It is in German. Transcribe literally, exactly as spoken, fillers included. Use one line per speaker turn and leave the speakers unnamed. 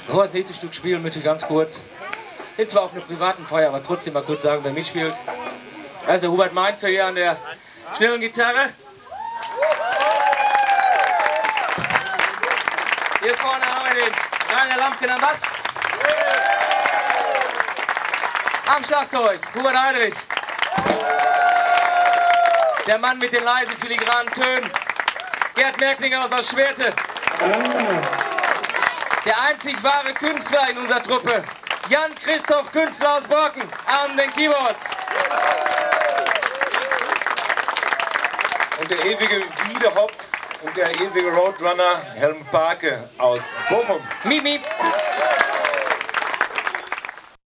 Bevor wir das nächste Stück spielen, möchte ich ganz kurz, jetzt zwar auf einer privaten Feier, aber trotzdem mal kurz sagen, wer mitspielt. Also Hubert Mainzer hier an der schnellen Gitarre. Hier vorne haben wir den Rainer Lampken am Bass. Am Schlagzeug, Hubert Heinrich. Der Mann mit den leisen, filigranen Tönen, Gerd Merklinger aus Schwerte. Der einzig wahre Künstler in unserer Truppe, Jan-Christoph Künstler aus Borken, an den Keyboards.
Und der ewige Wiedehopf und der ewige Roadrunner Helm Parke aus Bochum.
Miep, miep.